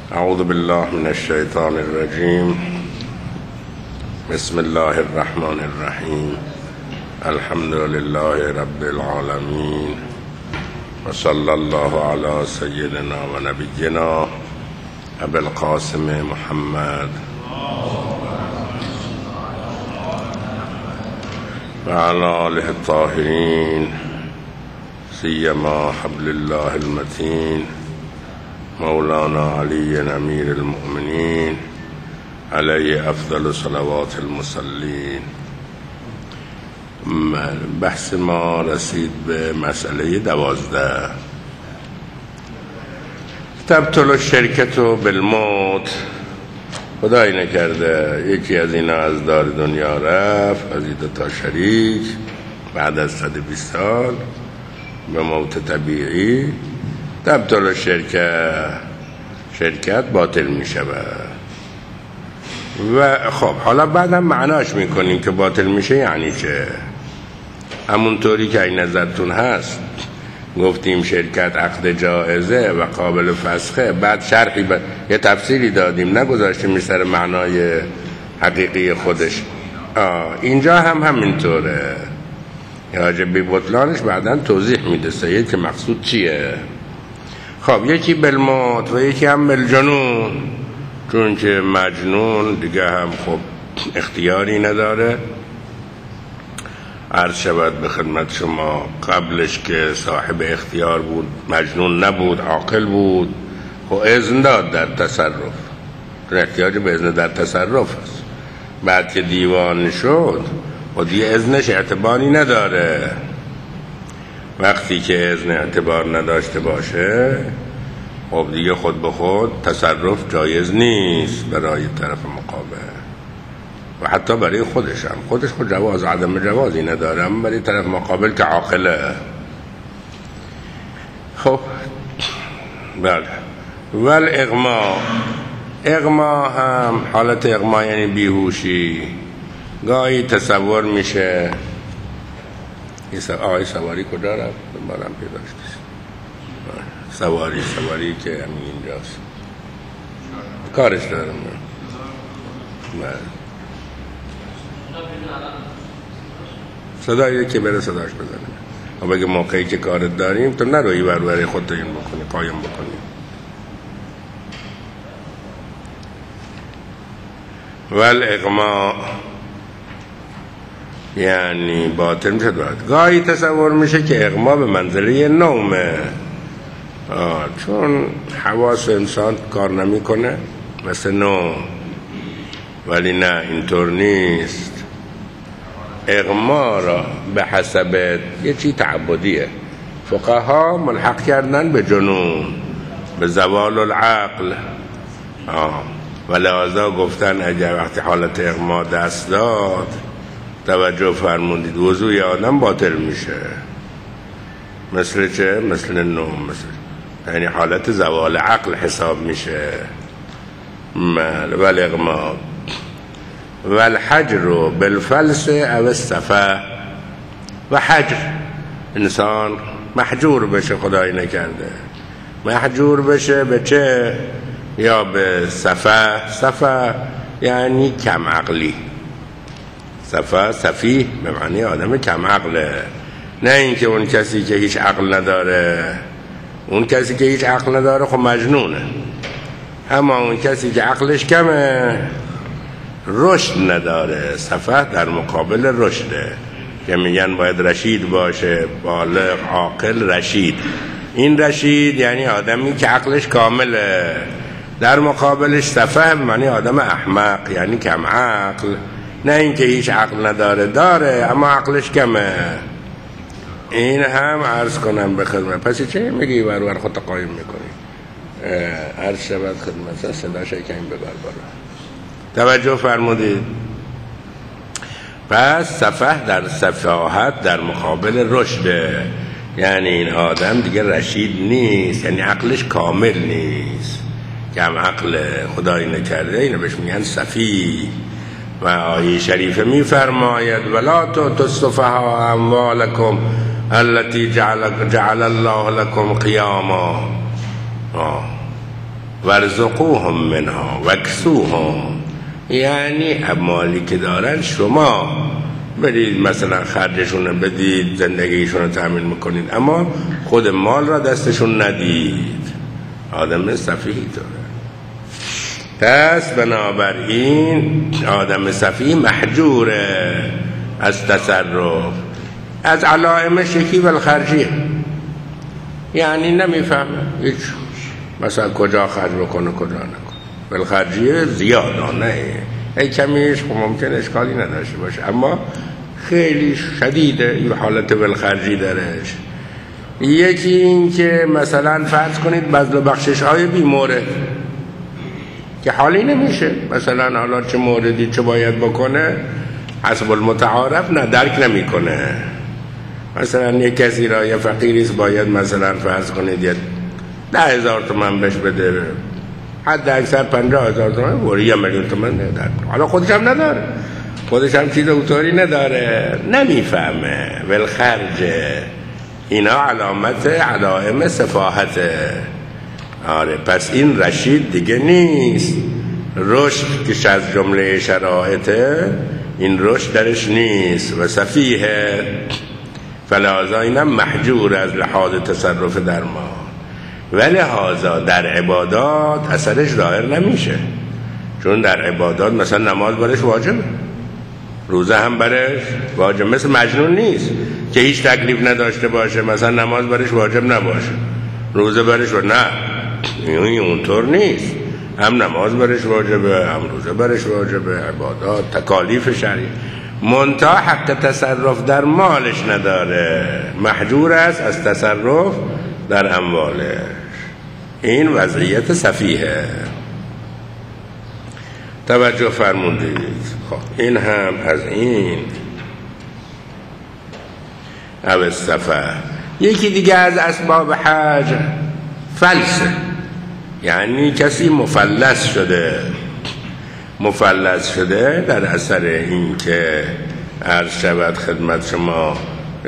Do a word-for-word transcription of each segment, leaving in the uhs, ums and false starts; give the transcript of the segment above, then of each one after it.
اعوذ بالله من الشیطان الرجیم. بسم الله الرحمن الرحیم. الحمد لله رب العالمین و صلی الله علی سیدنا و نبینا ابی القاسم محمد و علی آله الطاهرین سیما حبل الله المتین مولانا علی امیر المؤمنین علیه افضل صلوات المصلین. بحث ما رسید به مسئله دوازده. تبطل الشرکت بالموت. خدایی نکرده یکی از اینا از دار دنیا رفت، از این دو تا شریک، بعد از صد و بیست سال به موت طبیعی. تبطل الشرکت، شرکت باطل می شود. و خب حالا بعدم معناش میکنیم که باطل میشه یعنی چه. همونطوری که این نظرتون هست گفتیم شرکت عقد جائزه و قابل فسخه، بعد شرحی ب... یه تفسیری دادیم، نگذاشتیم سر معنای حقیقی خودش. آه. اینجا هم همینطوره. حاجب بی بطلانش بعداً توضیح میده سید که مقصود چیه. خب یکی بالموت و یکی هم بالجنون، چون که مجنون دیگه هم خب اختیاری نداره. عرض شود به خدمت شما قبلش که صاحب اختیار بود مجنون نبود، عاقل بود، خب اذن داد در تصرف، احتیاج به اذن در تصرف است. بعد که دیوان شد و دیگه اذنش اعتباری نداره. وقتی که اذن اعتبار نداشته باشه خب دیگه خود به خود تصرف جایز نیست برای طرف مقابل و حتی برای خودش هم. خودش خود جواز عدم جوازی نداره، اما برای طرف مقابل که عاقله. خب بله. ول اغما. اغما هم حالت اغما یعنی بیهوشی. گاهی تصور میشه آقای سواری کجا رفت؟ بارم پیداش دست سواری سواری که همین اینجاست، کارش دارم. صدایی که بره صداش بزنه و بگه موقعی که کارت داریم تو نروی برای خودت این بکنی، قایم بکنی. ول اغما یعنی باطل میشه. گاهی تصور میشه که اغما به منزله نومه، چون حواس انسان کار نمیکنه مثل نوم، ولی نه اینطور نیست. اغما را به حسب یه چی تعبدیه فقها ملحق کردن به جنون، به زوال العقل. آه. و لذا گفتن اگر وقتی حالت اغما دست داد توجه فرمودید وضوی آدم باطل میشه. مثل چه؟ مثل نوم، مثل یعنی حالت زوال عقل حساب میشه. و الاغما و الحجر بالفلس او السفه. و حجر انسان محجور بشه، خدایی نکرده محجور بشه به چه؟ یا به سفه. سفه یعنی کم عقلی. سفه سفیه به معنی آدم کم عقله، نه اینکه اون کسی که هیچ عقل نداره. اون کسی که هیچ عقل نداره خب مجنونه، اما اون کسی که عقلش کمه رشد نداره. سفه در مقابل رشده که میگن باید رشید باشه، بالغ عاقل رشید. این رشید یعنی آدمی که عقلش کامله. در مقابلش سفه معنی آدم احمق یعنی کم عقل، نه اینکه هیچ عقل نداره، داره اما عقلش کمه. این هم عرض کنم به خدمت. پس چه میگی ور ور خود قایم میکنی؟ عرض شود خدمت صدا شکن ببر بالا. توجه فرمودید. پس سفه در سفاهت در مقابل رشده، یعنی این آدم دیگه رشید نیست، یعنی عقلش کامل نیست، کم عقل، خدایی نکرده. اینو بهش میگن سفیه. و آیه شریفه میفرماید ولا تؤتوا السفهاء اموالکم التي جعل, جعل الله لكم قیاما. ورزقوهم منها وکسوهم، یعنی مالی که دارن شما برید مثلا خرجشون بدید، زندگیشون رو تأمین میکنید، اما خود مال را دستشون ندید. آدم سفیهی داره. پس بنابراین آدم سفیه محجوره از تصرف. از علائم شکی و الخرجیه، یعنی نمیفهمه هیچ، مثلا کجا خرج بکنه کجا نکنه. بالخرجیه زیادانه، ای کمیش خب ممکن اشکالی نداشته باشه، اما خیلی شدیده این حالت بالخرجی درش. یکی این که مثلا فرض کنید بذل و بخشش های بی مورد که حالی نمیشه، مثلا حالا چه موردی چه باید بکنه حسب المتعارف نه درک نمیکنه. مثلا یک کسی را یه فقیریست باید مثلا فرض کنید یه ده هزار تومن بهش بده، حد اکثر پنجاه هزار تومن وری یه میلیون تومن نداره، حالا خودش هم نداره، خودش هم چیز اوتوری نداره، نمیفهمه بالخرجه. اینا علامت علائم سفاهته. آره پس این رشید دیگه نیست. رشد که از جمله شرایطه، این رشد درش نیست و سفیه، فلذا اینم محجور از لحاظ تصرف در ما، و لحاظا در عبادات اثرش ظاهر نمیشه. چون در عبادات مثلا نماز برش واجبه، روزه هم برش واجب، مثل مجنون نیست که هیچ تکلیف نداشته باشه مثلا نماز برش واجب نباشه، روزه برش و نه، این اونطور نیست، هم نماز برش واجبه هم روزه برش واجبه، عبادات تکالیف شرعی. منتها حق تصرف در مالش نداره، محجور است از تصرف در اموالش. این وضعیت سفیه. توجه فرمودید. خب این هم از این او السفه. یکی دیگه از اسباب حج فلسه، یعنی کسی مفلس شده. مفلس شده در اثر این که عرض شود خدمت شما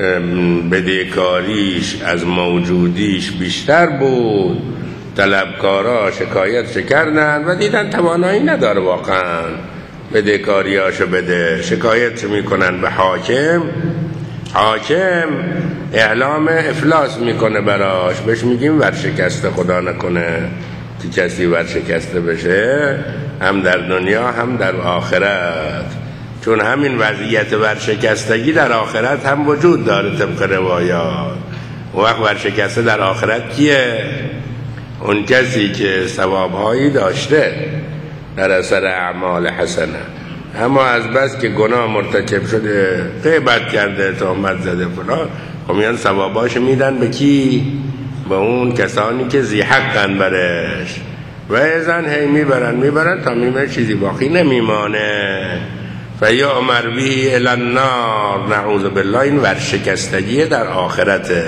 بدهکاریش از موجودیش بیشتر بود، طلبکارا شکایت کردن و دیدن توانایی نداره واقعا بدهکاریاشو بده، شکایت میکنن به حاکم. حاکم اعلام افلاس میکنه براش، بهش میگیم ورشکسته، خدا نکنه که کسی ورشکسته بشه، هم در دنیا هم در آخرت. چون همین وضعیت ورشکستگی در آخرت هم وجود داره طبق روایات. و وقت ورشکسته در آخرت کیه؟ اون کسی که ثوابهایی داشته در اثر اعمال حسنه، اما از بس که گناه مرتکب شده، غیبت کرده، تهمت زده فلان، خب میان ثواباش میدن به کی؟ به اون کسانی که ذی حقن برش، و ازن هی میبرن میبرن تا میمه چیزی باقی نمیمانه. فیعمر به الی النار، نعوذ بالله. این ورشکستگی در آخرته.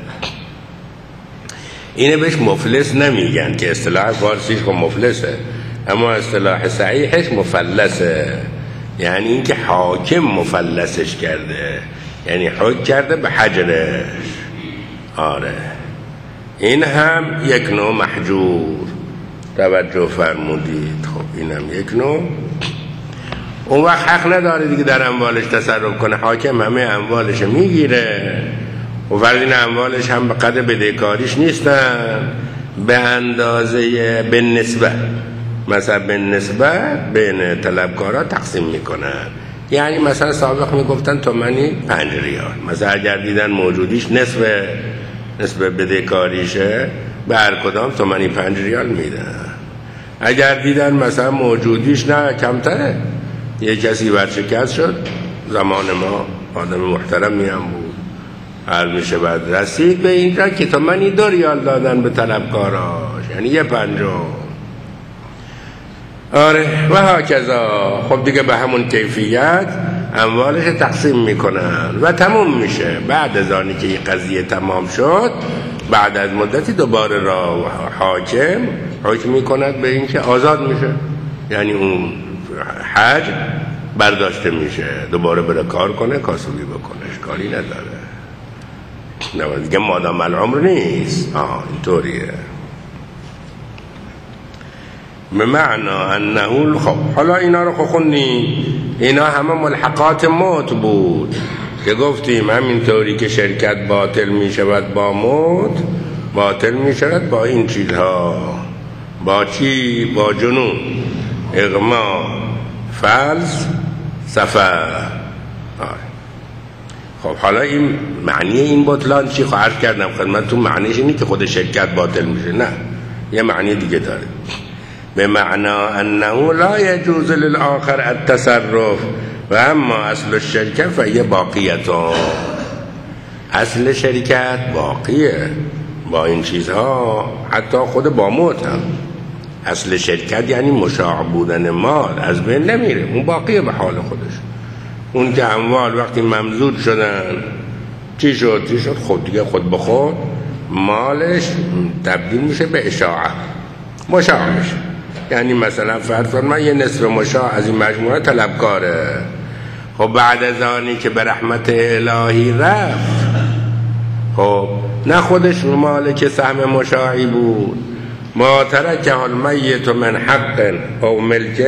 اینه بهش مفلس نمیگن، که اصطلاح فارسیش خب مفلسه، اما اصطلاح صحیحش مفلسه. یعنی اینکه حاکم مفلسش کرده، یعنی حکم کرده به حجرش. آره این هم یک نوع محجور. توجه فرمودید. خب اینم یک نوع. اون وقت حق نداره دیگه در اموالش تصرف کنه. حاکم همه اموالش میگیره و فرض این اموالش هم به قدر بدهکاریش نیستن، به اندازه به نسبت، مثلا به نسبت بین طلبکارا تقسیم میکنن. یعنی مثلا سابق میگفتن تومنی پنج ریال، مثلا اگر دیدن موجودیش نصف نصف بدهکاریشه، به هر کدام تومنی پنج ریال میدن. اگر دیدن مثلا موجودیش نه کمتره، یه کسی ورشکست شد، زمان ما آدم محترمی هم بود، هر میشه بعد رسید به اینجا که تومنی دو ریال دادن به طلبکاراش، یعنی یه پنجم. آره و هاکذا. خب دیگه به همون کیفیت اموالش تقسیم میکنن و تموم میشه. بعد از آنی که این قضیه تمام شد، بعد از مدتی دوباره را حاکم حکم میکند به این که آزاد میشه، یعنی اون حج برداشته میشه، دوباره بره کار کنه، کاسبی بکنه، اشکالی نداره. نه دیگه مادام العمر نیست. آه اینطوریه. به معنا انه. خب حالا اینا رو خوندیم، اینا همه ملحقات موت بود که گفتیم همینطوری که شرکت باطل می شود با موت، باطل می شود با این چیزها. با چی؟ با جنون، اغما، فلس، سفر. خب حالا این معنی این بطلان چی؟ خواهر کردم خدمتتون، معنیش اینه که خود شرکت باطل میشه، نه، یه معنی دیگه داره. به معنا انه لا یجوز للآخر التصرف و اما اصل الشرکت فهی باقیتون. اصل شرکت باقیه با این چیزها، حتی خود با موت هم. اصل شرکت یعنی مشاع بودن مال، از بین نمیره، اون باقیه به حال خودش. اون که اموال وقتی ممزود شدن چی شد؟ چی شد؟ خود دیگه خود به خود مالش تبدیل میشه به اشاعه، مشاع میشه. یعنی مثلا فرض کن من یه نصف مشاع از این مجموعه طلبکاره، خب بعد از آنی که به رحمت الهی رفت، خب نه خودش مالک سهم مشاعی بود، ما ترکه المیت من حق او ملک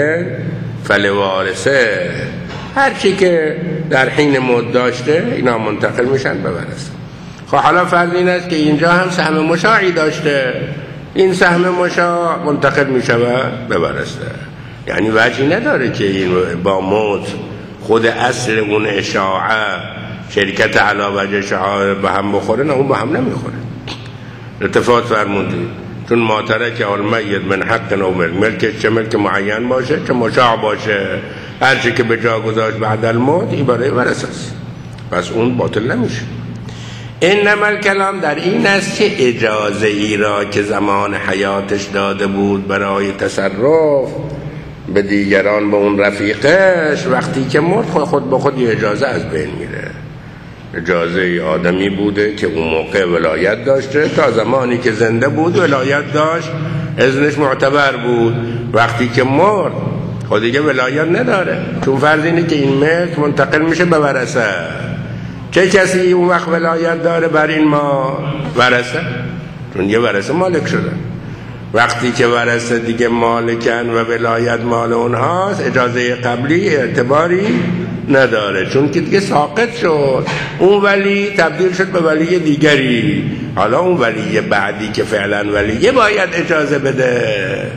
فلوارثه، هر چی که در حین موت داشته اینا منتقل میشن به ورثه. خب حالا فرض این است که اینجا هم سهم مشاعی داشته، این سهم مشاع منتقل میشود به ورثه. یعنی وجهی نداره که این با موت خود اصل اون اشاعه شرکت علا وجه اشاعه به هم بخوره، نه اون به هم نمیخوره. اتفاق فرمودید چون ما ترک المیت من حق او ملک، ملک چه ملک معین باشه چه مشاع باشه، هر چی که به جا گذاشت بعد الموت این برای ورثه است، پس اون باطل نمیشه. انما الکلام در این است که اجازه ای را که زمان حیاتش داده بود برای تصرف به دیگران، به اون رفیقش، وقتی که مرد خود به خود یه اجازه از بین میره. اجازه ای آدمی بوده که اون موقع ولایت داشته، تا زمانی که زنده بود ولایت داشت، اذنش معتبر بود. وقتی که مرد خود دیگه ولایت نداره، چون فرض اینه که این ملک منتقل میشه به ورثه. چه کسی اون وقت ولایت داره بر این ما؟ ورثه، چون یه ورثه مالک شده. وقتی که ورثه دیگه مالکن و ولایت مال اونهاست، اجازه قبلی اعتباری نداره، چون که دیگه ساقط شد، اون ولی تبدیل شد به ولی دیگری. حالا اون ولی بعدی که فعلا ولیه باید اجازه بده.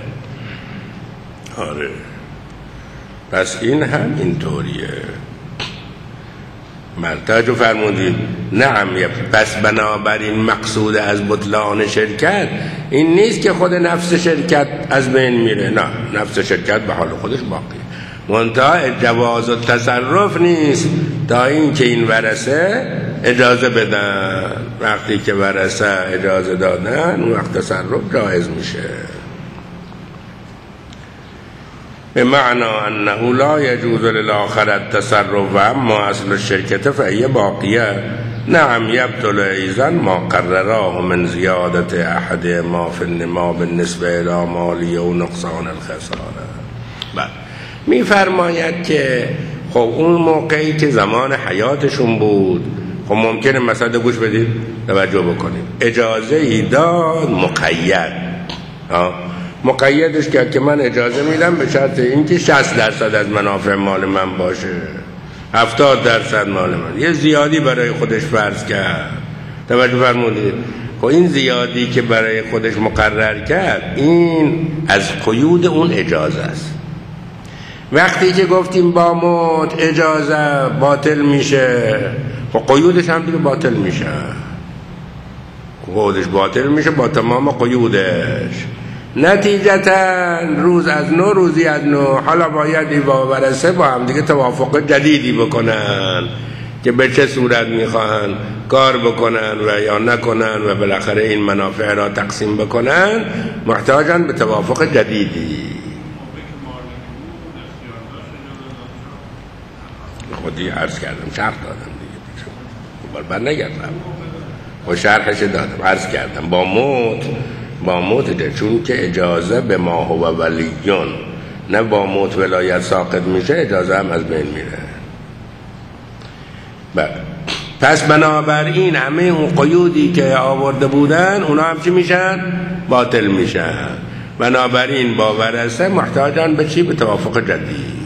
آره، پس این هم اینطوریه. مرتاج فرمودید نعم. پس بنابراین مقصود از بطلان شرکت این نیست که خود نفس شرکت از بین میره، نه، نفس شرکت به حال خودش باقیه، منتها جواز و تصرف نیست تا این که این ورثه اجازه بدن. وقتی که ورثه اجازه دادن اون وقت تصرف جایز میشه. به معنا انه لا یجوز للآخر التصرف و اما اصل الشرکت فهی باقیه. نعم یبطل ایضا ما قرراه من زیادت احد ما فی النما بالنسبه الى مالی و نقصان الخساره. بعد میفرماید که خب اون موقعی که زمان حیاتشون بود، خب ممکنه مثلا گوش بدید توجه بکنید، اجازه ای داد مقید، ها مقیدش کرد که من اجازه میدم به شرط اینکه شصت درصد از منافع مال من باشه، هفتاد درصد مال من، یه زیادی برای خودش فرض کرد. توجه فرمودید؟ خب این زیادی که برای خودش مقرر کرد این از قیود اون اجازه است. وقتی که گفتیم با موت اجازه باطل میشه، خب قیودش هم دیگه باطل میشه، قیودش باطل میشه با تمام قیودش. نتیجتا روز از نو روزی از نو حالا باید با ورثه با هم دیگه توافق جدیدی بکنن که به چه صورت میخواهن کار بکنن و یا نکنن و بالاخره این منافع را تقسیم بکنن، محتاجن به توافق جدیدی. خودی عرض کردم، شرح دادم دیگه، بر نگردم و شرحش دادم، عرض کردم با موت با موت ده، چون که اجازه به ما هو ولیون، نه با موت ولایت ساقط میشه، اجازه هم از بین میره. بله، پس بنابراین همه اون قیودی که آورده بودن اونا هم چی میشن؟ باطل میشن. بنابراین با ورثه محتاجان به چی؟ به توافق جدید.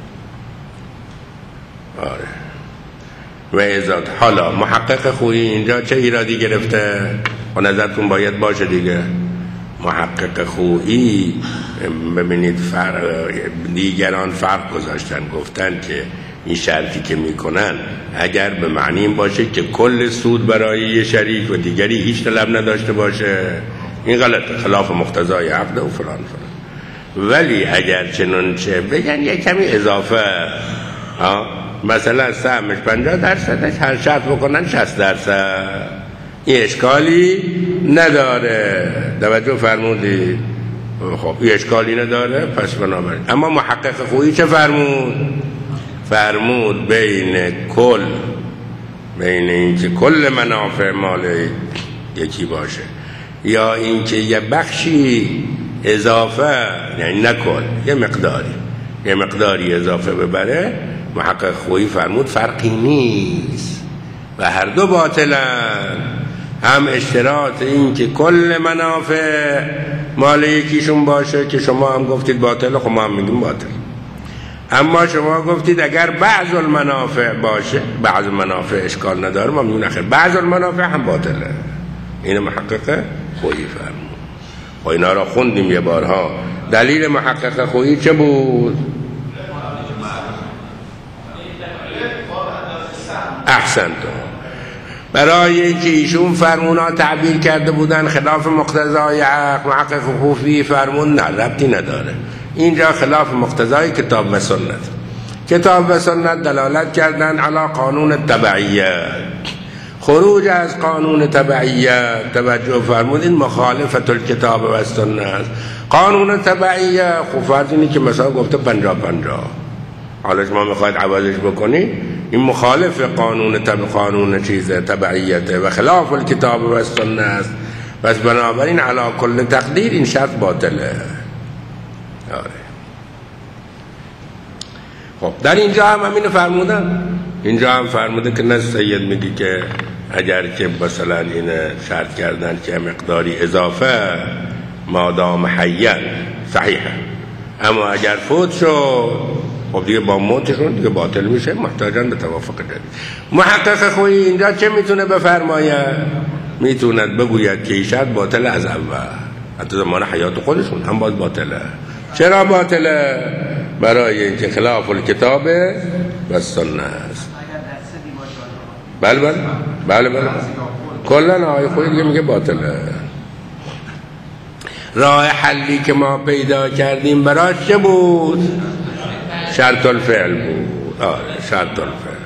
آره. و ازاد حالا محقق خویی اینجا چه ایرادی گرفته؟ و نظرتون باید باشه دیگه. محقق خویی ببینید فرق دیگران فرق گذاشتن، گفتن که این شرطی که میکنن اگر به معنی این باشه که کل سود برای یه شریک و دیگری هیچ طلب نداشته باشه این غلطه، خلاف مقتضای عقد و فلان فلان. ولی اگر چنانچه بگن یه کمی اضافه، ها مثلا سهمش پنجاه درصدش هر شرط بکنن شصت درصد، این اشکالی نداره. توجه فرمودید؟ خب این اشکالی نداره، پس بنابراین اما محقق خویی چه فرمود؟ فرمود بین کل بین اینکه کل منافع مال یکی باشه یا اینکه یه بخشی اضافه، یعنی نه کل، یه مقداری یه مقداری اضافه ببره، محقق خویی فرمود فرقی نیست و هر دو باطلن. هم اشتراط این که کل منافع مال یکیشون باشه که شما هم گفتید باطله، خب ما هم میگیم باطل. اما شما گفتید اگر بعض المنافع باشه، بعض المنافع اشکال نداره، ما میگیم اخر بعض المنافع هم باطله. این محقق خویی فرمود. و اینا را خوندیم یه بارها. دلیل محقق خویی چه بود؟ احسنتم. برای اینکه ایشون فرمونا تعبیر کرده بودن خلاف مقتضای عقل، محقق خویی فرمون نه، ربطی نداره، اینجا خلاف مقتضای کتاب و سنت. کتاب و سنت دلالت کردن علی قانون تبعیت، خروج از قانون تبعیت توجه فرمودین مخالفت الکتاب و سنت. قانون تبعیت خب فرض اینه که مثلا گفته پنجاه پنجاه، حالا شما میخواید عوضش بکنی، این مخالف قانون تب قانون چیز تبعیته و خلاف الکتاب و سنت است، پس بنابراین علی کل تقدیر این شرط باطله. آره. خب در اینجا هم همین فرمودن، اینجا هم فرموده که نه سید میگی که اگر که مثلا این شرط کردن که مقداری اضافه مادام حیّن صحیحه، اما اگر فوت شد خب دیگه با موتشون دیگه باطل میشه، محتاجن به توافق جدید. محقق خویی اینجا چه میتونه بفرماید؟ میتوند بگوید که این شرط باطل از اول، حتی زمان حیات خودشون هم باز باطله. چرا باطله؟ برای اینکه خلاف الکتاب و سنت است. بله بله بله بله کلن آقای خویی دیگه میگه باطله. راه حلی که ما پیدا کردیم براش چه بود؟ شرط الفعل بود. آره شرط الفعل.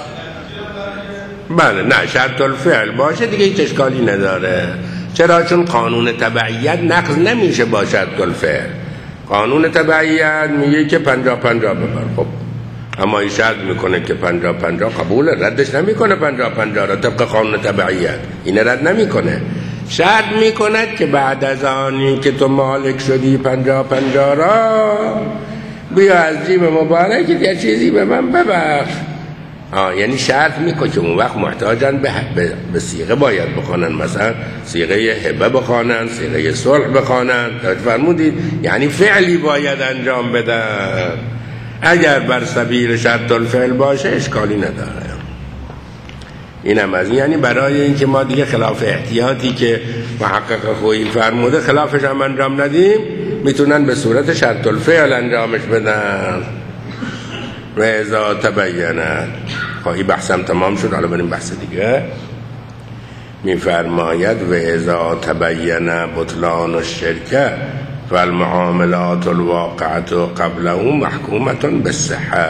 بله نه شرط الفعل باشه دیگه هیچ اشکالی نداره. چرا؟ چون قانون تبعیت نقض نمیشه با شرط الفعل. قانون تبعیت میگه که پنجاه پنجاه ببر، خب اما این شرط میکنه که پنجاه پنجاه قبوله، ردش نمیکنه پنجاه پنجاه را طبق قانون تبعیت، این رد نمیکنه، شرط میکند که بعد از آنی که تو مالک شدی پنجاه پنجاه را بیا از جیب مبارک یه چیزی به من ببخش. آه یعنی شرط میکنه که اون وقت محتاجن به, به, به صیغه باید بخوانن، مثلا صیغه هبه بخوانن، صیغه صلح بخوانن، فرمودید یعنی فعلی باید انجام بدن. اگر بر سبیل شرط الفعل باشه اشکالی نداره. اینم از این، یعنی برای اینکه ما دیگه خلاف احتیاطی که محقق خویی فرموده خلافش هم انجام ندیم، میتونن به صورت شرط الفعل انجامش بدن. و اذا تبینه، خواهی بحثم تمام شد، حالا بریم بحث دیگه. میفرماید و اذا تبینه بطلان الشرکه فالمعاملات الواقعه قبله محکومه بالصحه.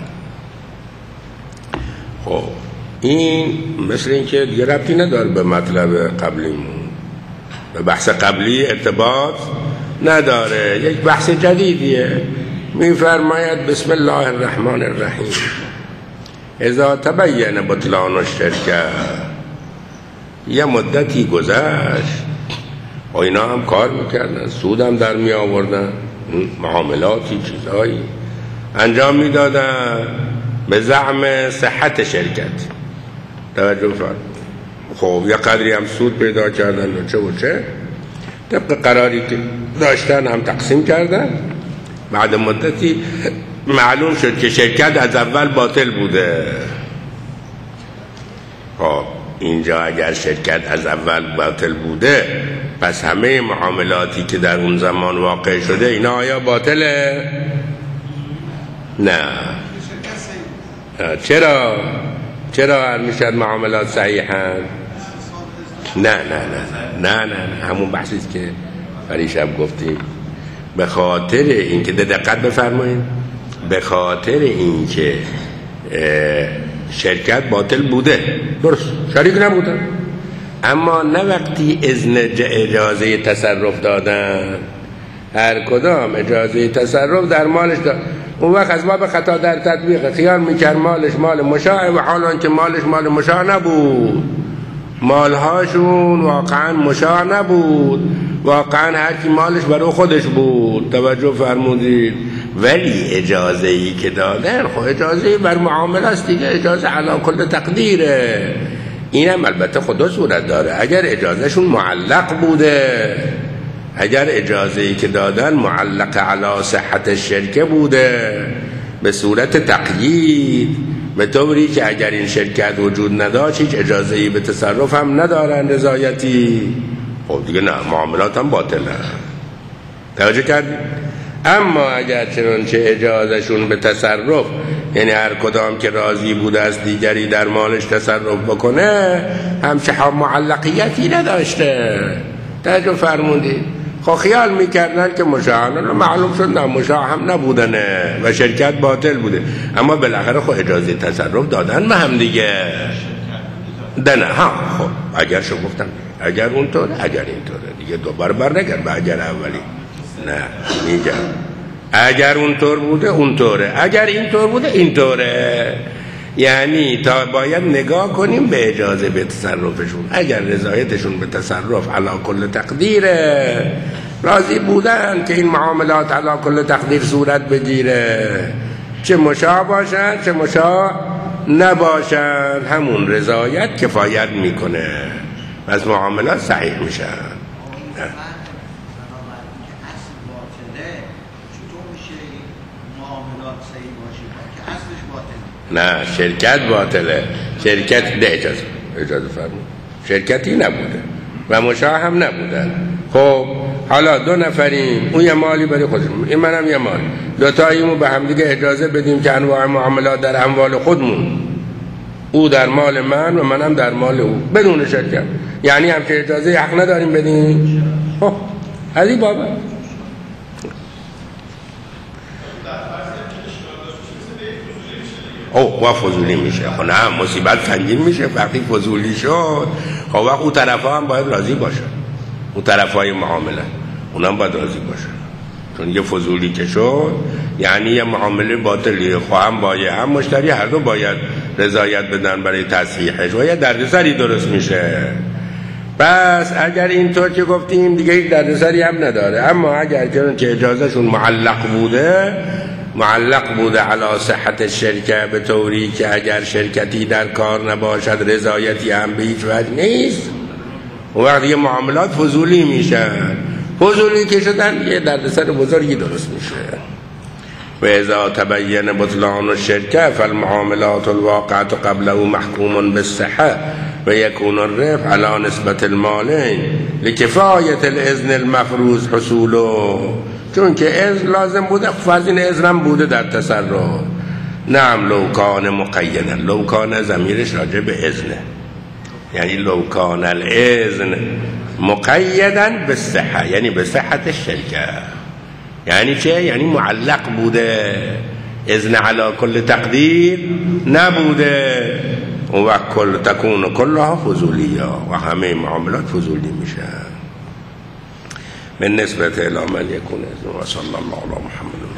خب این مثل این که دیگه ربطی نداره به مطلب قبلیمون، به بحث قبلی ارتباط نداره، یک بحث جدیدیه. میفرماید بسم الله الرحمن الرحیم اذا تبین بطلان الشرکه، یه مدتی گذشت و اینا هم کار میکردن، سود هم در می آوردن، معاملاتی چیزهایی انجام میدادن به زعم صحت شرکت. توجه فرد خب یه قدری هم سود پیدا کردن و چه و چه. طبق قراری که داشتن هم تقسیم کردن. بعد مدتی معلوم شد که شرکت از اول باطل بوده. خب اینجا اگر شرکت از اول باطل بوده، پس همه معاملاتی که در اون زمان واقع شده اینا آیا باطله؟ نه. چرا؟ چرا هر میشد معاملات صحیحن؟ نه نه نه نه نه نه همون بحثیست که پریشب گفتیم. به خاطر اینکه دقت بفرمایید، به خاطر اینکه شرکت باطل بوده، درست شریک نبودن، اما نه وقتی اذن اجازه تصرف دادن. هر کدام اجازه تصرف در مالش داد، اون وقت از ما به خطا در تطبیق خیال میکرد مالش مال مشاع، و حالا که مالش مال مشاع نبود، مالهاشون واقعا مشاع نبود، واقعا هرکی مالش برای خودش بود. توجه فرمودید؟ ولی اجازه ای که دادن، خب اجازه بر معامله است دیگه، اجازه علی کل تقدیره. اینم البته خدا صورت داره اگر اجازهشون معلق بوده، اگر اجازه ای که دادن معلق علی صحت الشرکه بوده به صورت تقیید، به طوری که اگر این شرکت وجود نداشت هیچ اجازه ای به تصرف هم ندارن، رضایتی، خب دیگه نه، معاملات هم باطله. توجه کردید؟ اما اگر چنانچه اجازهشون به تصرف، یعنی هر کدام که راضی بوده از دیگری در مالش تصرف بکنه، همچه معلقیتی نداشته. توجه فرمودید؟ خب خیال میکردن که مشاهدن، معلوم شد نه، مشاهد هم نبودنه و شرکت باطل بوده، اما بالاخره خب اجازه تصرف دادن به هم دیگه. دنه ها. خب اگر شو گفتم اگر اونطوره، اگر اینطوره دیگه دوباره بر نگرد به اگر اولی. نه میگم اگر اونطور بوده اونطوره، اگر اینطور بوده اینطوره. یعنی تا باید نگاه کنیم به اجازه به تصرفشون. اگر رضایتشون به تصرف علی کل تقدیره، راضی بودن که این معاملات علی کل تقدیر صورت بگیره، چه مشاع باشن چه مشاع نباشن، همون رضایت کفایت میکنه، پس معاملات صحیح میشن. نه شرکت باطله، شرکت ده اجازه اجازه فرمود، شرکتی نبوده و مشاع هم نبودن. خب حالا دو نفریم، اون یه مالی برای خودمون، این منم یه مال، دوتاییمو به هم دیگه اجازه بدیم که انواع معاملات در اموال خودمون، او در مال من و منم در مال او، بدون شرکت. یعنی هم که اجازه حق نداریم بدیم. خب از این بابا او و فضولی میشه. خب نه، مصیبت سنگین میشه وقتی فضولی شد. خب وقت اون طرف ها هم باید راضی باشن، اون طرف های معامله اونا هم باید راضی باشن، چون یه فضولی که شد یعنی یه معامله باطلیه. خواهم باید هم مشتری هر دو باید رضایت بدن برای تصحیحش و یه دردسری درست میشه. پس اگر اینطور که گفتیم دیگه یک دردسری هم نداره. اما اگر که اجازهشون معلق بوده، معلق بوده علی صحت الشرکه، به طوری که اگر شرکتی در کار نباشد رضایتی هم به هیچ وجه نیست، اون وقت دیگه معاملات فضولی میشن. فضولی که شدن یه دردسر بزرگی درست میشه. و اذا تبین بطلان الشرکه فالمعاملات الواقعه قبله محکوم بالصحه و یکون الربح علی نسبت المالین لکفایت الاذن المفروض حصوله. چون که اذن لازم بوده، فرضین اذن بوده در تصرف. نعم لو کان مقیدا، لو کان ضمیرش راجع به اذنه، یعنی لو کان الاذن مقیدا بالصحه، یعنی به صحت الشرکه. یعنی چه؟ یعنی معلق بوده، اذن علی کل تقدیر نبوده. اون وقت کل تکون کلها فضولیه و همه معاملات فضولی میشه. من نسبت الى من یکون اذن. و صلی الله علی محمد.